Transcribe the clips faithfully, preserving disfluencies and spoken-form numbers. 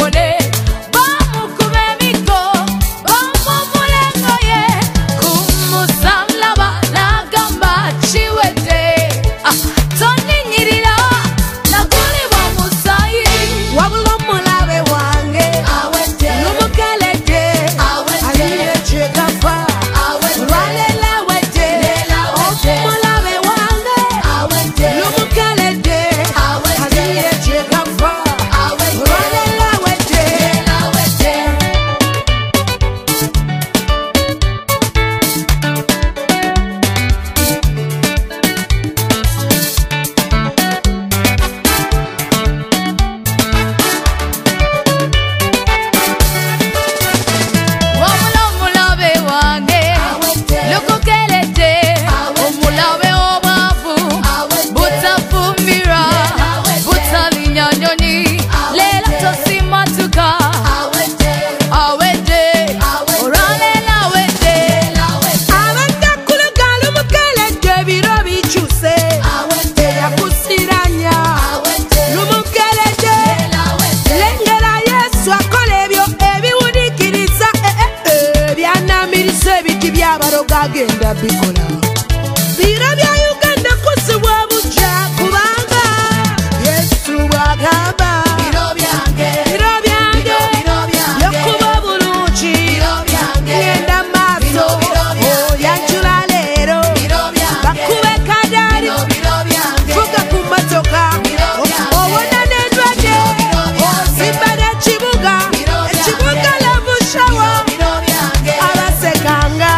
Agenda bikola bira bya Uganda kusiwa buja kubanga Yesu wagamba biro byange biro byange yokuba bulungi ngenda maso yanjula lero bakube kadali fuga ku motoka obona n'endwadde ozimba n'ekibuga ekibuga lavushawa abasekanga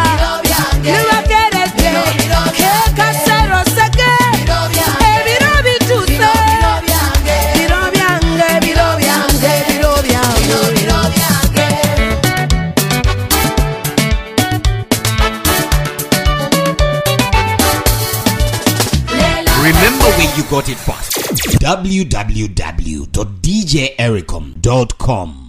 Remember where you got it first. w w w dot d j ericom dot com